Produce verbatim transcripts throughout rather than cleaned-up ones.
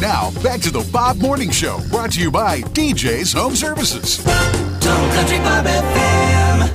Now, back to the Bob Morning Show, brought to you by D J's Home Services. Town Country Bob F M.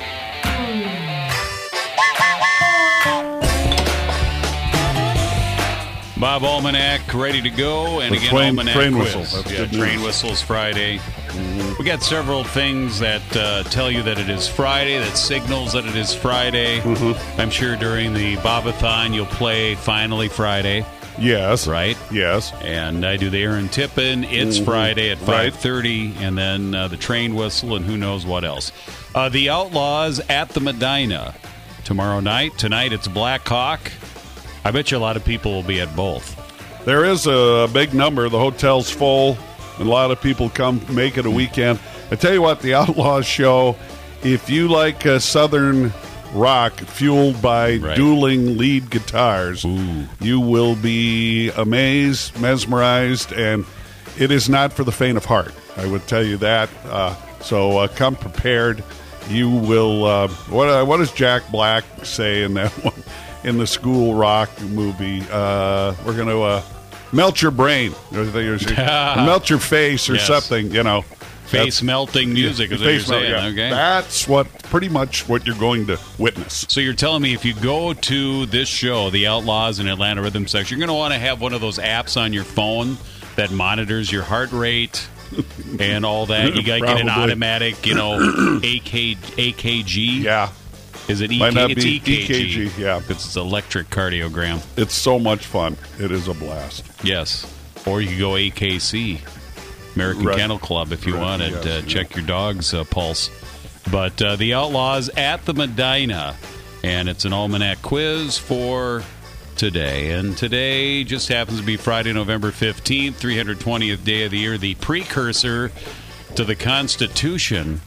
Bob Almanac ready to go, and The again, train- Almanac train quiz. whistle. That's Yeah, good train news. whistles Friday. Mm-hmm. We got several things that uh, tell you that it is Friday, that signals that it is Friday. Mm-hmm. I'm sure during the Bobathon you'll play Finally Friday, Yes. right? Yes. And I do the Aaron Tippin. It's Mm-hmm. Friday at Right. five thirty, and then uh, the train whistle, and who knows what else. Uh, the Outlaws at the Medina tomorrow night. Tonight it's Black Hawk. I bet you a lot of people will be at both. There is a big number. The hotel's full. And a lot of people come make it a weekend. I tell you what, the Outlaws show, if you like uh, Southern rock fueled by Right. dueling lead guitars, Ooh. you will be amazed, mesmerized, and it is not for the faint of heart. I would tell you that. Uh, so uh, come prepared. You will. Uh, what uh, what does Jack Black say in that one? In the school rock movie, uh, we're going to uh, melt your brain, or melt your face, or Yes. something. You know, Face melting music is what you're face melt, saying, yeah. okay? That's what pretty much what you're going to witness. So you're telling me if you go to this show, the Outlaws in Atlanta Rhythm Section, you're going to want to have one of those apps on your phone that monitors your heart rate and all that. You got to get an Probably. automatic, you know, A K, A K G. Yeah, Is it E K G? Might not It's be E K G. E K G, yeah. Because it's electric cardiogram. it's so much fun. It is a blast. Yes. Or you could go A K C, American Right. Kennel Club, if you Right, wanted yes, to yeah. check your dog's uh, pulse. But uh, the Outlaws at the Medina, and it's an almanac quiz for today. And today just happens to be Friday, November fifteenth, three hundred twentieth day of the year. The precursor to the Constitution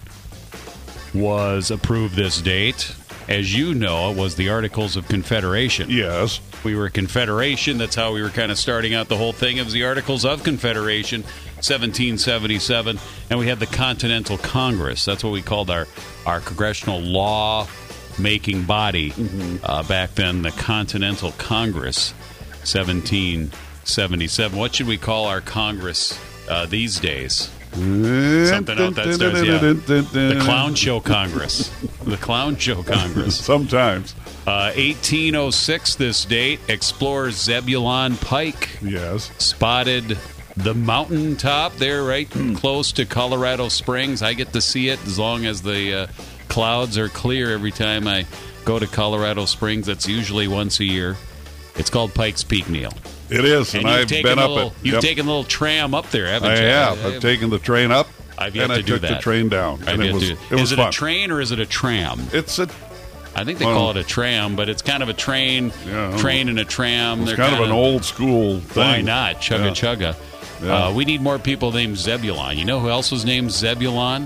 was approved this date. As you know, it was the Articles of Confederation. Yes, We were a confederation. That's how we were kind of starting out the whole thing. It was the Articles of Confederation, seventeen seventy-seven, and we had the Continental Congress. That's what we called our, our congressional law-making body uh, back then, the Continental Congress, seventeen seventy-seven. What should we call our Congress uh, these days? Something out that starts, yeah. The Clown Show Congress. The Clown Show Congress. Sometimes. Uh, eighteen oh six, this date, explorer Zebulon Pike Yes. spotted the mountaintop there right close to Colorado Springs. I get to see it as long as the uh, clouds are clear every time I go to Colorado Springs. That's usually once a year. It's called Pikes Peak, Neil. It is, And and, you've I've taken been a up little, it. You've Yep. taken a little tram up there, haven't I you? have. I've taken the train up, I've yet and to I do took that. the train down. I've and yet it was, to- it was is it fun. a train or is it a tram? It's a I think they Well, call it a tram, but it's kind of a train, Yeah. train and a tram. it's They're kind of an kinda- old school thing. Why not? Chugga Yeah. chugga. Yeah. Uh, we need more people named Zebulon. You know who else was named Zebulon?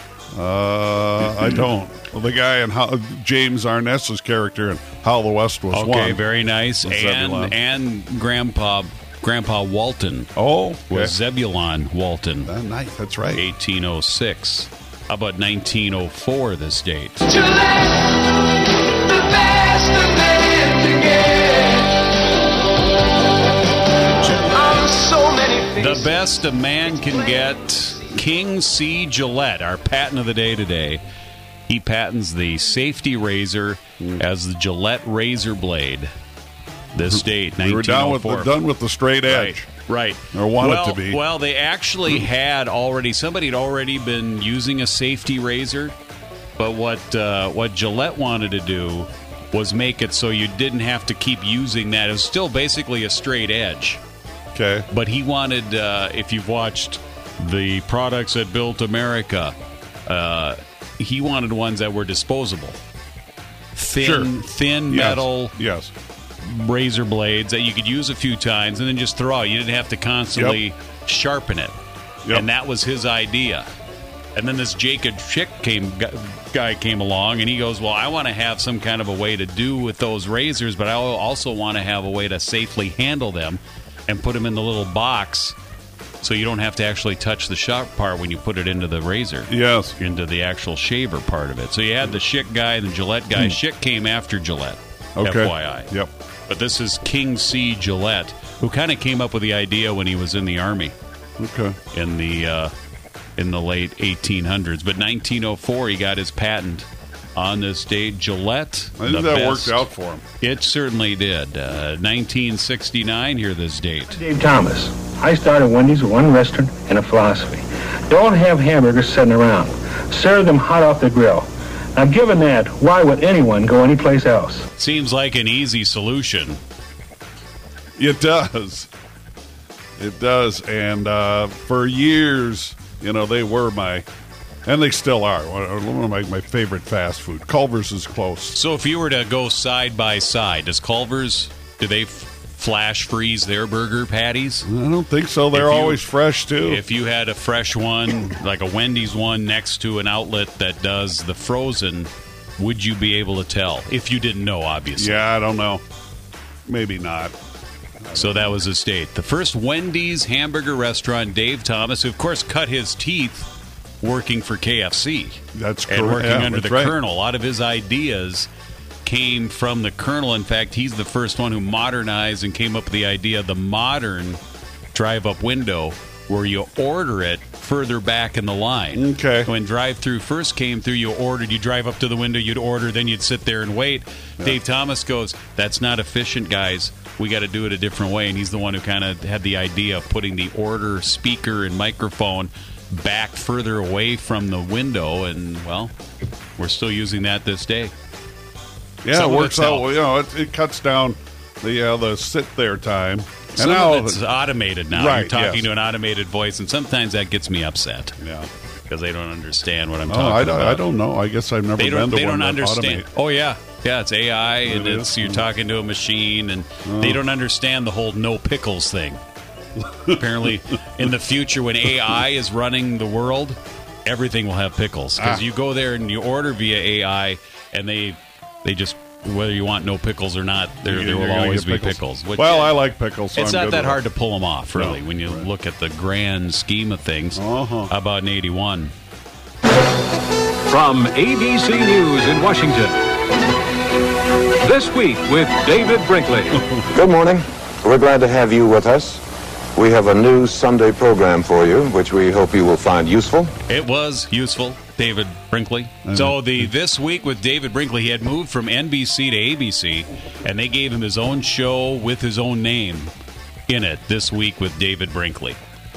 Uh, I don't. Well, the guy in how, James Arness's character in How the West Was Okay, Won. very nice. Was And Zebulon. and Grandpa Grandpa Walton Oh, was okay. Zebulon Walton, Ah, nice. That's right. eighteen oh six. How about nineteen oh four? This date. Too late, the best a man can get. On so many The faces. best a man can get. King C. Gillette, our patent of the day today. He patents the safety razor as the Gillette razor blade. This date, We were down with nineteen oh four. the, done with the straight edge. Right. Or wanted well, to be. Well, they actually had already, somebody had already been using a safety razor, but what uh, what Gillette wanted to do was make it so you didn't have to keep using that. It was still basically a straight edge, Okay. but he wanted, uh, if you've watched the products that built America, uh, he wanted ones that were disposable. Thin, Sure. thin Yes. metal Yes. razor blades that you could use a few times and then just throw out. You didn't have to constantly sharpen it. Yep. And that was his idea. And then this Jacob Schick came, guy came along, and he goes, well, I want to have some kind of a way to do with those razors, but I also want to have a way to safely handle them and put them in the little box so you don't have to actually touch the sharp part when you put it into the razor. Yes. Into the actual shaver part of it. So you had the Schick guy and the Gillette guy. Schick came after Gillette, Okay. F Y I. Yep. But this is King C. Gillette. who kind of came up with the idea when he was in the Army Okay. in the uh, in the late eighteen hundreds. But nineteen oh four, he got his patent on this date. Gillette. I think the that best. worked out for him. It certainly did. Uh, nineteen sixty-nine, here this date. Dave Thomas. I started Wendy's with one restaurant and a philosophy. Don't have hamburgers sitting around. Serve them hot off the grill. Now, given that, why would anyone go anyplace else? Seems like an easy solution. It does. It does. And uh, for years, you know, they were my, and they still are, one of my, my favorite fast food. Culver's is close. So if you were to go side by side, does Culver's, do they f- flash freeze their burger patties? I don't think so. They're If you- always fresh, too. If you had a fresh one, like a Wendy's one, next to an outlet that does the frozen, would you be able to tell? If you didn't know, obviously. Yeah, I don't know. Maybe not. So that was his state. The first Wendy's hamburger restaurant, Dave Thomas, who, of course, cut his teeth working for K F C. That's And correct. working Yeah, under that's the right. Colonel. A lot of his ideas came from the Colonel. In fact, he's the first one who modernized and came up with the idea of the modern drive-up window where you order it further back in the line. Okay. When drive-through first came through, you ordered, you drive up to the window, you'd order, then you'd sit there and wait. Yeah. Dave Thomas goes, that's not efficient, guys. We got to do it a different way. And he's the one who kind of had the idea of putting the order speaker and microphone back further away from the window. And, well, we're still using that this day. Yeah, Some it of works it's out. help. You know, it, it cuts down the uh, the sit there time. And Some now, of it's automated now. Right, You're talking yes. to an automated voice, and sometimes that gets me upset yeah. because they don't understand what I'm Oh, talking I don't, about. I don't know. I guess I've never They been don't. to They one don't that understand. automate. Oh yeah, yeah. It's A I, and It it's is? you're talking to a machine, and Oh. they don't understand the whole no pickles thing. Apparently, in the future, when A I is running the world, everything will have pickles because Ah. you go there and you order via A I, and they they just whether you want no pickles or not, there You're there will gonna always get be pickles. which- Well, I like pickles. So it's I'm not good that with hard it. to pull them off, really, No, when you right. look at the grand scheme of things. Uh-huh. About an eighty-one. From A B C News in Washington. This week with David Brinkley. Good morning. We're glad to have you with us. We have a new Sunday program for you, which we hope you will find useful. It was useful, David Brinkley. So the This Week with David Brinkley, he had moved from N B C to A B C, and they gave him his own show with his own name in it, This Week with David Brinkley.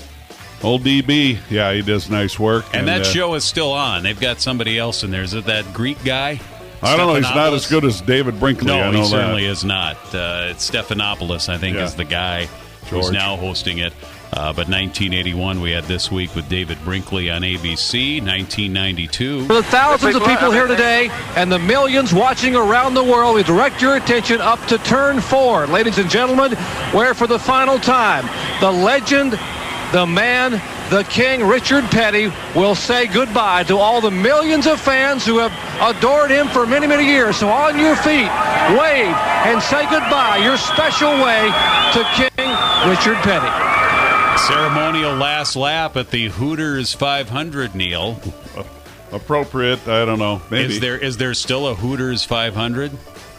Old D B, yeah, he does nice work. And, that uh, show is still on. They've got somebody else in there. Is it that Greek guy? I don't know. He's not Stephanopoulos? as good as David Brinkley. No, I know he certainly that. is not. Uh, it's Stephanopoulos, I think, Yeah. is the guy who's George. now hosting it. Uh, but nineteen eighty-one, we had This Week with David Brinkley on A B C. nineteen ninety-two. For the thousands of people here today and the millions watching around the world, we direct your attention up to turn four, ladies and gentlemen, where for the final time, the legend, the man, the king, Richard Petty, will say goodbye to all the millions of fans who have adored him for many, many years. So on your feet, wave and say goodbye, your special way to King Richard Petty. Ceremonial last lap at the Hooters five hundred, Neil. Appropriate. I don't know. Maybe. Is there is there still a Hooters five hundred?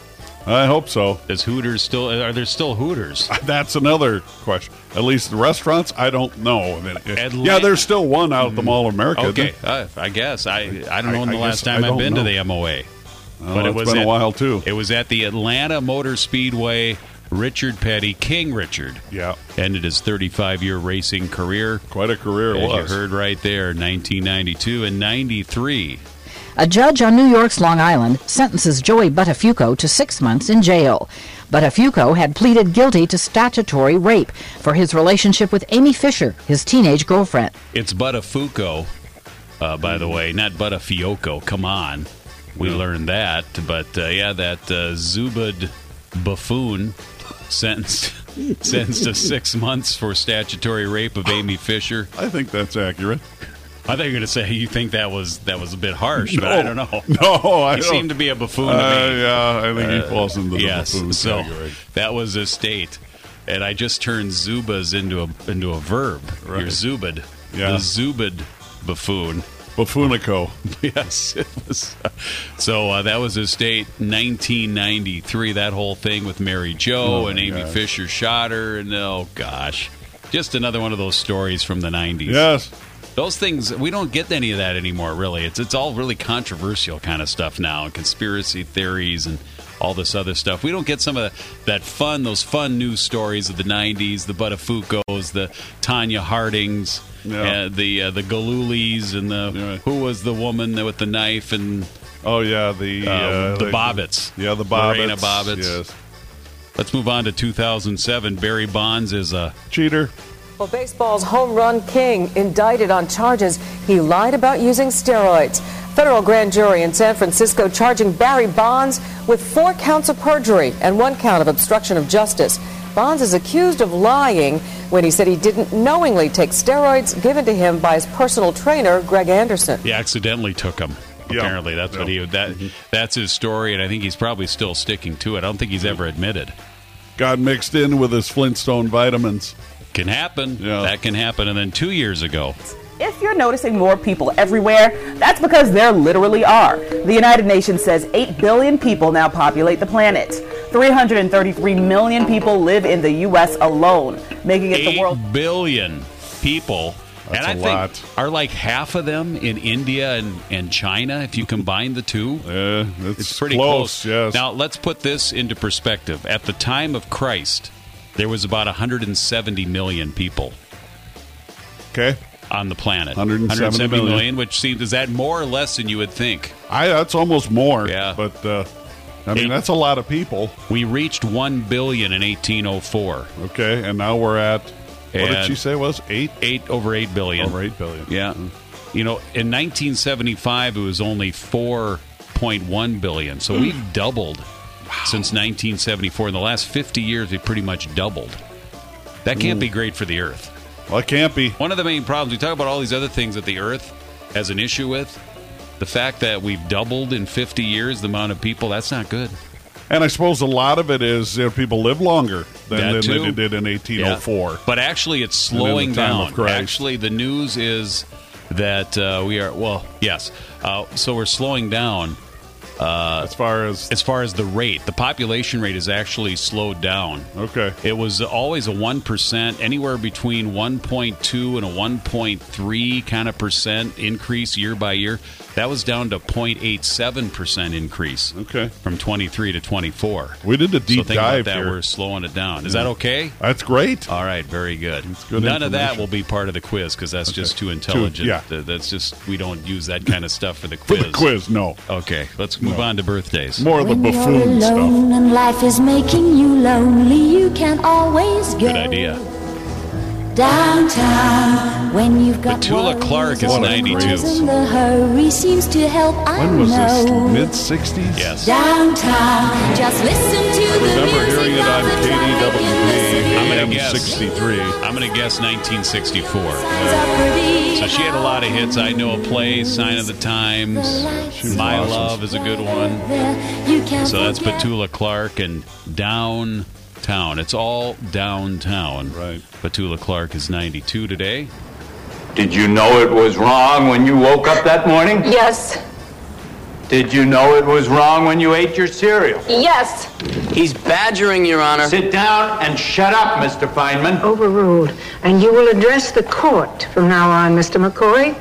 I hope so. Is Hooters still? Are there still Hooters? That's another question. At least the restaurants, I don't know. I mean, Atla- yeah, there's still one out at the Mall of America. isn't Okay, there? uh, I guess I I don't know I- when the I last guess time I I've don't been to know. the M O A. Oh, it's been a at, while, too. It was at the Atlanta Motor Speedway. Richard Petty, King Richard, Yeah. ended his thirty-five-year racing career. Quite a career it As was. you heard right there, nineteen ninety-two and ninety-three. A judge on New York's Long Island sentences Joey Buttafuoco to six months in jail. Buttafuoco had pleaded guilty to statutory rape for his relationship with Amy Fisher, his teenage girlfriend. It's Buttafuoco, uh, by the way, not Buttafuoco. Come on. We Yeah. learned that. But, uh, yeah, that uh, Zubid buffoon sentenced, sentenced to six months for statutory rape of Amy Fisher. I think that's accurate. I thought you were going to say you think that was that was a bit harsh, but I don't know. No, I He don't. seemed to be a buffoon to Uh, me. yeah, I think he falls into the yes, buffoon so category. that was a state, and I just turned Zubas into a into a verb. Right. You're Zubid, Yeah. the Zubid buffoon. Buffunico. Yes. It was, uh, so uh, that was his date, nineteen ninety-three. That whole thing with Mary Jo Oh, and my Amy gosh. Fisher shot her. And oh, gosh. Just another one of those stories from the nineties. Yes. Those things, we don't get any of that anymore, really. It's it's all really controversial kind of stuff now, and conspiracy theories and all this other stuff. We don't get some of that fun, those fun news stories of the nineties, the Buttafuoco's, the Tanya Hardings, Yeah. uh, the uh, the Galulis, and the Yeah. who was the woman with the knife, and Oh, yeah, the... uh, uh, the like- Bobbitts. Yeah, the Bobbitts. Lorena Bobbitts. Yes. Let's move on to two thousand seven. Barry Bonds is a... Cheater. Well, baseball's home run king indicted on charges he lied about using steroids. Federal grand jury in San Francisco charging Barry Bonds with four counts of perjury and one count of obstruction of justice. Bonds is accused of lying when he said he didn't knowingly take steroids given to him by his personal trainer, Greg Anderson. He accidentally took them. Yeah. Apparently, that's what he that that's his story, and I think he's probably still sticking to it. I don't think he's ever admitted. Got mixed in with his Flintstone vitamins. Can happen. Yeah. That can happen. And then two years ago, If you're noticing more people everywhere, that's because there literally are. The United Nations says eight billion people now populate the planet. three hundred thirty-three million people live in the U S alone, making it the world. eight billion people. That's and I a think lot. are like half of them in India and, and China, if you combine the two. Yeah, it's, It's pretty close, close. yes. Now, let's put this into perspective. At the time of Christ, there was about one hundred seventy million people Okay. on the planet. one hundred seventy million. million, which seems, is that more or less than you would think? I That's almost more. Yeah. But, uh, I mean, Eight- that's a lot of people. We reached one billion in eighteen oh four. Okay, and now we're at, what did And- she say it was? Eight? Eight over eight billion. Over eight billion. Yeah. You know, in nineteen seventy-five, it was only four point one billion. So we've doubled since nineteen seventy-four. In the last fifty years, we've pretty much doubled. That can't be great for the Earth. Well, it can't be. One of the main problems, we talk about all these other things that the Earth has an issue with. The fact that we've doubled in fifty years the amount of people, that's not good. And I suppose a lot of it is you know, people live longer than, That than too. they did in eighteen oh four. Yeah. But actually, it's And in the slowing time down. of Christ. Actually, the news is that uh, we are, well, yes. Uh, so we're slowing down. Uh, as far as as far as the rate, the population rate is actually slowed down. Okay. It was always a one percent, anywhere between one point two and a one point three kind of percent increase year by year. That was down to zero point eight seven percent increase. Okay. From twenty-three to twenty-four. We did a deep so think dive about that. here. We're slowing it down. Is Yeah. that okay? That's great. All right, very good. good None of that information. will be part of the quiz because that's Okay. just too intelligent. yeah. Th- That's just, we don't use that kind of stuff for the For quiz. the quiz, no. Okay, let's move No. on to birthdays. More of the When you're buffoon stuff. alone and life is making you lonely, you can always go Good idea. downtown when you've got Petula worries Clark is on ninety-two. and the hurry seems to help. I When was this? know. Mid sixties? Yes. Downtown, just listen to I the remember music hearing it of on the K D W I'm A gonna M guess. sixty-three. I'm going to guess nineteen sixty-four. pretty So she had a lot of hits. I Know a Place, Sign of the Times, was My awesome. Love is a good one. You can't So that's forget. Petula Clark and Downtown. It's all downtown. Right. Petula Clark is ninety-two today. Did you know it was wrong when you woke up that morning? Yes. Did you know it was wrong when you ate your cereal? Yes. He's badgering, Your Honor. Sit down and shut up, Mister Feynman. Overruled. And you will address the court from now on, Mister McCoy.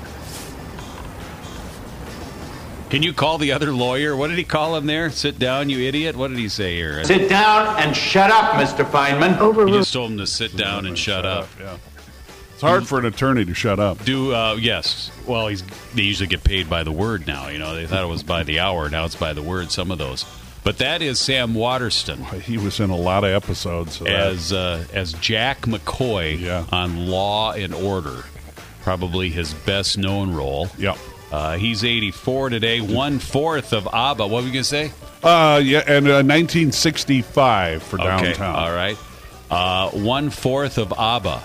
Can you call the other lawyer? What did he call him there? Sit down, you idiot. What did he say here? Sit down and shut up, Mister Feynman. He Overruled. just told him to sit down and shut up. Yeah. It's hard for an attorney to shut up. Do uh, yes. Well, he's they usually get paid by the word now. You know, they thought it was by the hour. Now it's by the word. Some of those, but that is Sam Waterston He was in a lot of episodes. Of that. as uh, as Jack McCoy Yeah. on Law and Order. Probably his best known role. Yep. Uh, he's eighty-four today. One fourth of ABBA. What were you gonna say? Uh, yeah, and uh, nineteen sixty-five for Okay. downtown. All right. Uh, one fourth of ABBA.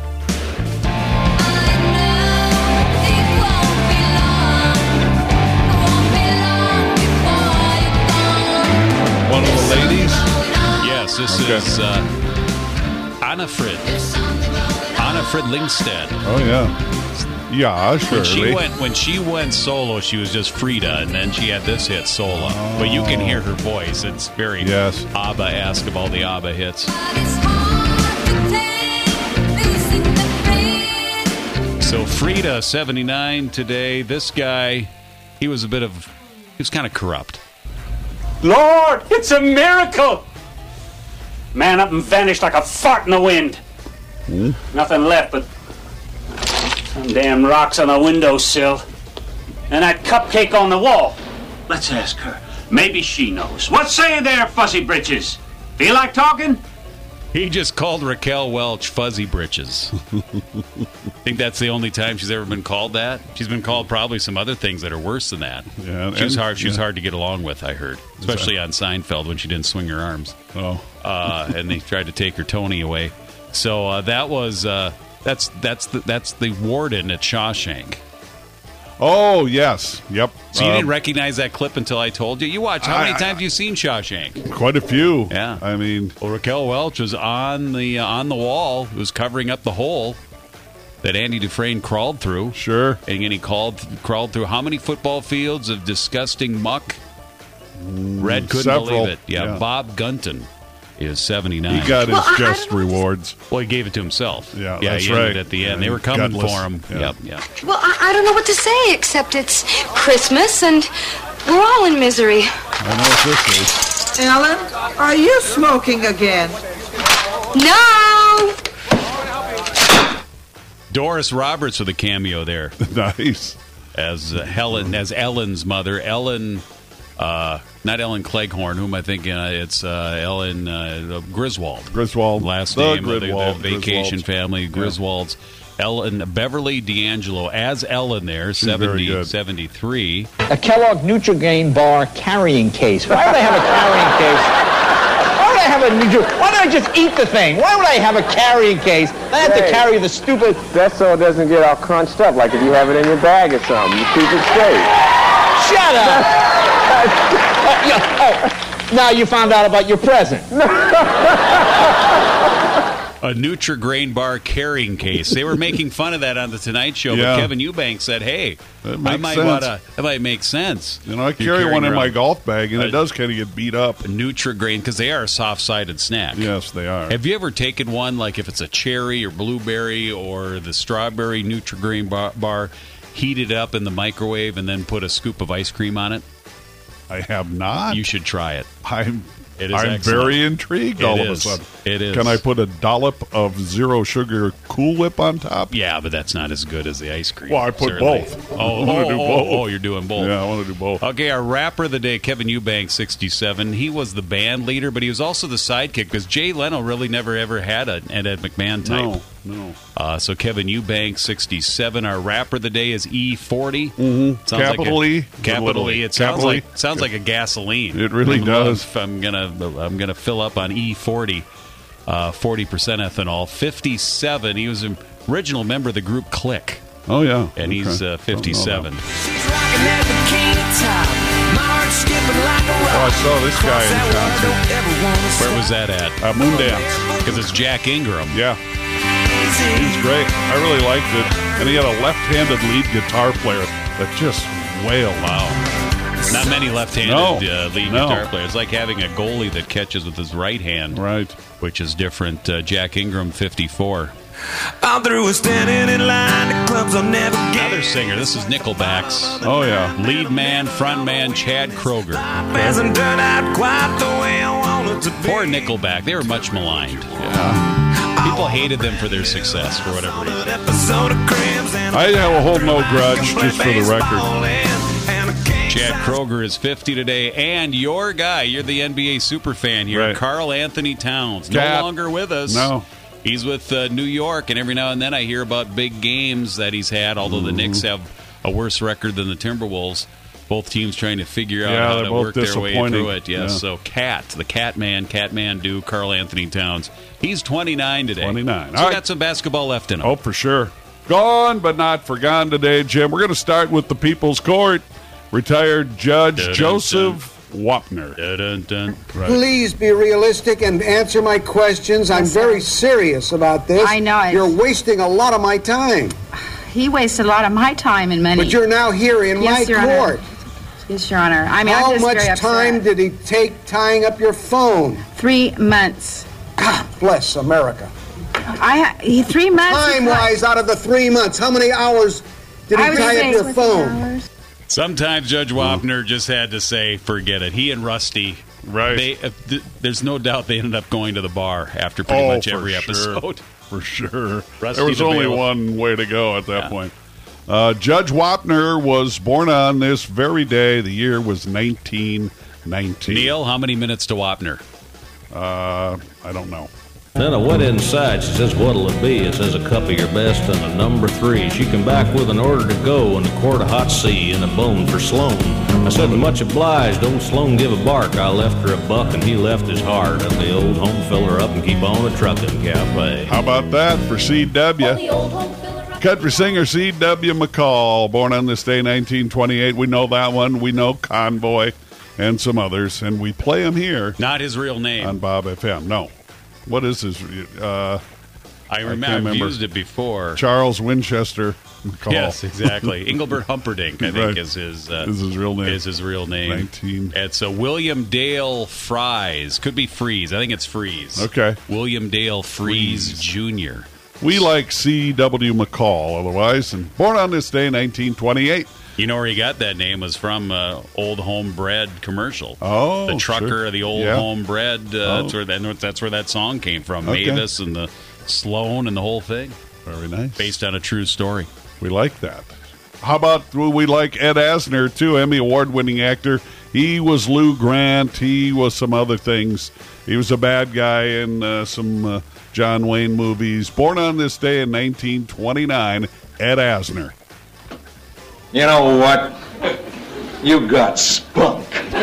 One of the ladies. Yes, this Okay. is uh, Anna Frid. Anna Winifred Lingstead. Oh, yeah. Yeah, sure. When she went when she went solo, she was just Frida, and then she had this hit, Sola. Oh. But you can hear her voice. It's very yes. ABBA-esque of all the ABBA hits. So Frida, seventy-nine today. This guy, he was a bit of, he was kind of corrupt. Lord, it's a miracle! Man up and vanished like a fart in the wind. Mm. Nothing left but some damn rocks on the windowsill and that cupcake on the wall. Let's ask her. Maybe she knows. What say you there, Fuzzy Britches? Feel like talking? He just called Raquel Welch Fuzzy Britches. I think that's the only time she's ever been called that. She's been called probably some other things that are worse than that. Yeah, she was hard. She was yeah. hard to get along with, I heard, especially on Seinfeld when she didn't swing her arms. Oh, uh, and they tried to take her Tony away. So uh, that was uh, that's that's the, that's the warden at Shawshank. Oh, yes. Yep. So you um, didn't recognize that clip until I told you? You watched. How many I, times have you seen Shawshank? Quite a few. Yeah. I mean... Well, Raquel Welch was on the uh, on the wall. It was covering up the hole that Andy Dufresne crawled through. Sure. And then he crawled, crawled through how many football fields of disgusting muck? Mm, Red couldn't several. believe it. Yeah, yeah. Bob Gunton is seventy-nine. He got his well, just rewards. Well, he gave it to himself. Yeah, yeah that's he right. Ended at the end. Yeah, they were coming gutless. for him. Yeah. Yep, yeah. Well, I, I don't know what to say except it's Christmas and we're all in misery. I know what this is. Ellen, are you smoking again? No! Doris Roberts with a cameo there. Nice. As uh, Helen, as Ellen's mother. Ellen... Uh, not Ellen Cleghorn, whom I think uh, it's uh, Ellen uh, Griswold. Griswold. Last the name Griswold, of the, the vacation Griswolds. family, Griswolds. Yeah. Ellen Beverly D'Angelo as Ellen there, seventy, seventy-three. A Kellogg Nutrigrain bar carrying case. Why would I have a carrying case? Why would I have a Nutri- Why don't I just eat the thing? Why would I have a carrying case? I have hey, to carry the stupid... That's so it doesn't get all crunched up, like if you have it in your bag or something. You keep it straight. Shut up! uh, yeah, oh, now you found out about your present. A Nutrigrain bar carrying case. They were making fun of that on the Tonight Show, yeah. but Kevin Eubanks said, "Hey, I might wanna, that might make sense." You know, I carry one in my golf bag, and it does kind of get beat up. A Nutrigrain, because they are a soft-sided snack. Yes, they are. Have you ever taken one, like if it's a cherry or blueberry or the strawberry Nutrigrain bar, bar heat it up in the microwave, and then put a scoop of ice cream on it? I have not. You should try it. I'm it is I'm excellent. very intrigued it all is. of a sudden. It is. Can I put a dollop of zero sugar Cool Whip on top? Yeah, but that's not as good as the ice cream. Well, I put certainly. both. Oh, I oh, want to do oh, both. oh, you're doing both. Yeah, I want to do both. Okay, our rapper of the day, Kevin Eubanks, sixty-seven. He was the band leader, but he was also the sidekick because Jay Leno really never ever had an Ed, Ed McMahon type. No. No. Uh, so Kevin Eubanks, sixty-seven. Our rapper of the day is E forty. Mm-hmm. Capital like a, E. Capital E. It sounds Capital like sounds like a gasoline. It really I'm does. If I'm gonna I'm gonna fill up on E forty, uh, forty percent ethanol. Fifty-seven. He was an original member of the group Click. Oh yeah, and okay. he's uh, fifty-seven. Oh, I saw this guy in concert. Where was that at? Uh, Moondance. Because it's Jack Ingram. Yeah. He's great. I really liked it. And he had a left-handed lead guitar player that just wailed. Wow. Not many left-handed no, uh, lead no. guitar players. It's like having a goalie that catches with his right hand. Right. Which is different. Uh, Jack Ingram, fifty-four. I'm through with standing in line to clubs I'll never get. Another singer. This is Nickelback's. Oh, yeah. Lead man, front man, Chad Kroeger. Hasn't turned out quite the way I wanted to be. Poor Nickelback. They were much maligned. Yeah. People hated them for their success for whatever reason. I have a whole no grudge, just for the record. Chad Kroeger is fifty today, and your guy, you're the N B A superfan here, right. Karl Anthony Towns, Cat. no longer with us. No. He's with uh, New York, and every now and then I hear about big games that he's had, although the Knicks have a worse record than the Timberwolves. Both teams trying to figure out yeah, how to work their way through it. Yes, yeah. so Cat, the Cat Man, Cat Man do, Karl Anthony Towns. He's twenty-nine today. twenty-nine. So All right. got some basketball left in him. Oh, for sure. Gone, but not forgotten today, Jim. We're going to start with the People's Court. Retired Judge Dun, dun, Joseph Wapner. Dun, dun. Right. Please be realistic and answer my questions. I'm Yes, very sir. serious about this. I know it. You're wasting a lot of my time. He wasted a lot of my time and money. But you're now here in Yes, my Your Honor. court. Yes, Your Honor. I mean, How I'm just much very upset. time did he take tying up your phone? Three months. God bless America. I ha- he, three months. Time-wise, out of the three months, how many hours did he I would tie say up your with phone? hours. Sometimes Judge Wapner just had to say, forget it. He and Rusty, right? They, uh, th- there's no doubt they ended up going to the bar after pretty Oh, much for every sure. episode. For sure. Rusty there was the only bailiff. one way to go at that Yeah. point. Uh, Judge Wapner was born on this very day. The year was nineteen nineteen. Neil, how many minutes to Wapner? Uh, I don't know. Then I went inside. She says, what'll it be? It says a cup of your best and a number three. She come back with an order to go and a quart of hot sea and a bone for Sloan. I said, much obliged. Old Sloan give a bark. I left her a buck and he left his heart. And the old home filler up and keep on a trucking cafe. How about that for C W? Country singer C W McCall, born on this day, nineteen twenty-eight. We know that one. We know Convoy and some others, and we play him here. Not his real name. On Bob F M. No. What is his? Uh, I remember, can't I've remember. used it before. Charles Winchester McCall. Yes, exactly. Engelbert Humperdinck, I think, Right. is his uh, Is his real name. Is his real name. nineteen It's a William Dale Fries. Could be Freeze. I think it's Freeze. Okay. William Dale Freeze, Junior We like C W McCall, otherwise, and born on this day, nineteen twenty-eight. You know where he got that name was from uh, Old Homebred commercial. Oh, the trucker, sure. the Old Yeah. Homebred. Uh, Oh. that's, where that, that's where that song came from. Okay. Mavis and the Sloan and the whole thing. Very nice. Based on a true story. We like that. How about we like Ed Asner, too, Emmy Award-winning actor. He was Lou Grant. He was some other things. He was a bad guy in uh, some uh, John Wayne movies. Born on this day in nineteen twenty-nine, Ed Asner. You know what? You got spunk.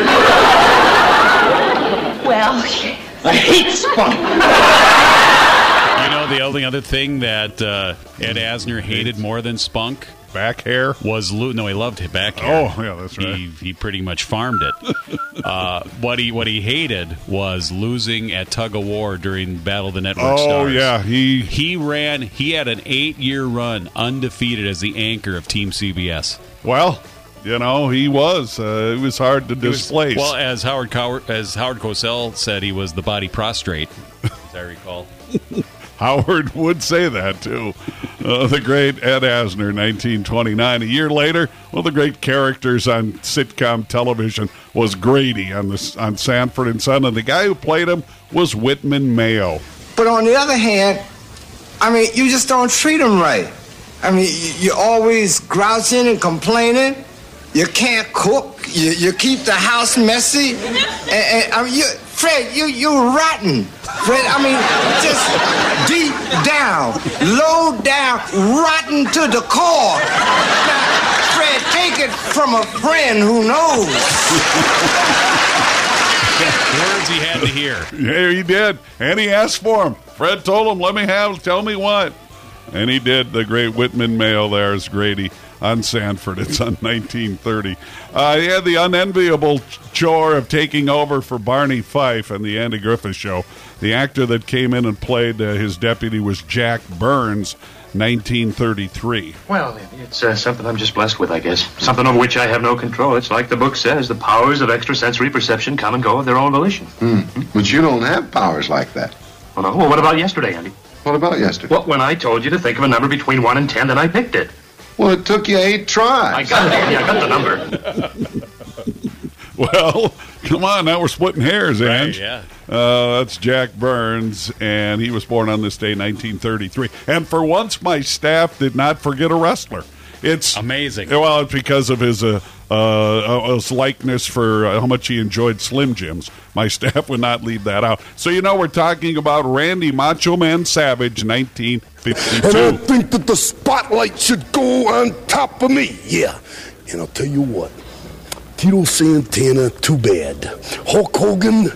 Well, I hate spunk. You know, the only other thing that uh, Ed Asner hated more than spunk? Back hair? Was Lou. No, he loved his back hair. Oh, yeah, that's right. He, he pretty much farmed it. uh, what he what he hated was losing at tug of war during Battle of the Network Oh, Stars. yeah. He He ran, he had an eight-year run undefeated as the anchor of Team C B S. Well, you know, he was. Uh, it was hard to He was- displace. well, as Howard Cow- as Howard Cosell said, he was the body prostrate, as I recall. Howard would say that, too. Uh, the great Ed Asner, nineteen twenty-nine. A year later, one of the great characters on sitcom television was Grady on the, on Sanford and Son, and the guy who played him was Whitman Mayo. But on the other hand, I mean, you just don't treat them right. I mean, you- you're always grouching and complaining. You can't cook. You, you keep the house messy. And, and I mean, you, Fred, you you're rotten. Fred, I mean, just deep down, low down, rotten to the core. Now, Fred, take it from a friend who knows. Words he had to hear. Yeah, he did. And he asked for him. Fred told him, let me have, tell me what. And he did. The great Whitman Mayo there is Grady on Sanford. It's on nineteen thirty. Uh, he had the unenviable chore of taking over for Barney Fife on the Andy Griffith Show. The actor that came in and played uh, his deputy was Jack Burns, nineteen thirty-three. Well, it's uh, something I'm just blessed with, I guess. Something over which I have no control. It's like the book says, the powers of extrasensory perception come and go of their own volition. Hmm. But you don't have powers like that. Well, no. Well, what about yesterday, Andy? What about yesterday? Well, when I told you to think of a number between one and ten, then I picked it. Well, it took you eight tries. I got it, Andy. I got the number. Well, come on, now we're splitting hairs, Ange. yeah. Uh, that's Jack Burns, and he was born on this day, nineteen thirty-three. And for once, my staff did not forget a wrestler. It's amazing. Well, it's because of his uh, uh, his likeness for uh, how much he enjoyed Slim Jims. My staff would not leave that out. So you know we're talking about Randy Macho Man Savage, nineteen fifty-two. And I think that the spotlight should go on top of me. Yeah. And I'll tell you what. Tito Santana, too bad. Hulk Hogan,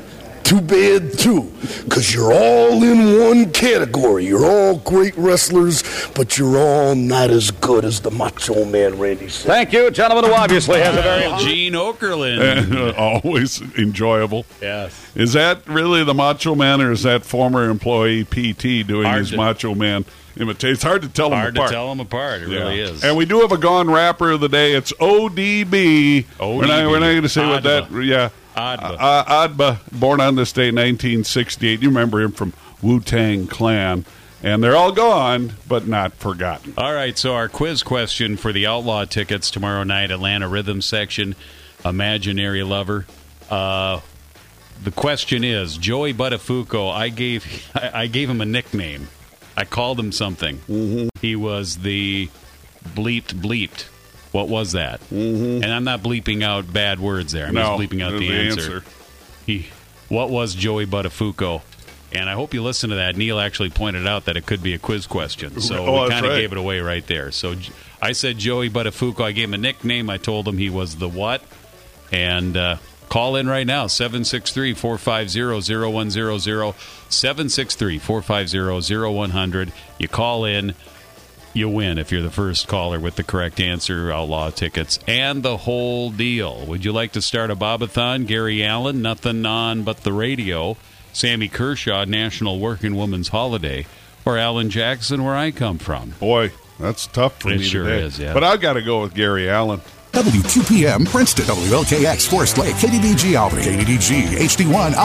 too bad, too, because you're all in one category. You're all great wrestlers, but you're all not as good as the Macho Man, Randy Savage. Thank you, gentlemen, who obviously has a very... Oh, Gene Okerlund. Always enjoyable. Yes. Is that really the Macho Man, or is that former employee P T doing Hard his to- Macho Man imitation? It's hard to tell Hard them apart. to tell them apart. It really is. And we do have a gone rapper of the day. It's O D B. O D B. We're not, we're not going to say what that... Adba. Yeah. Adba. Uh, Adba, born on this day, nineteen sixty-eight. You remember him from Wu-Tang Clan. And they're all gone, but not forgotten. All right, so our quiz question for the Outlaw tickets tomorrow night, Atlanta Rhythm Section, Imaginary Lover. Uh, the question is, Joey Buttafuoco, I gave I, I gave him a nickname. I called him something. Mm-hmm. He was the bleeped bleeped. What was that? Mm-hmm. And I'm not bleeping out bad words there. I'm No, just bleeping out the, the answer. answer. He, what was Joey Buttafuoco? And I hope you listen to that. Neil actually pointed out that it could be a quiz question. So Oh, we that's kind of right. gave it away right there. So J- I said Joey Buttafuoco. I gave him a nickname. I told him he was the what. And uh, call in right now, seven six three, four five zero, zero one zero zero, seven six three, four five zero, zero one zero zero. You call in, you win if you're the first caller with the correct answer, Outlaw tickets, and the whole deal. Would you like to start a Bobathon? Gary Allen, nothing on but the radio. Sammy Kershaw, National Working Women's Holiday, or Alan Jackson, where I come from. Boy, that's tough for It me sure today. is, yeah. But I've got to go with Gary Allen. W two P M, Princeton, W L K X, Forest Lake, K D D G Albany, K D D G, H D one.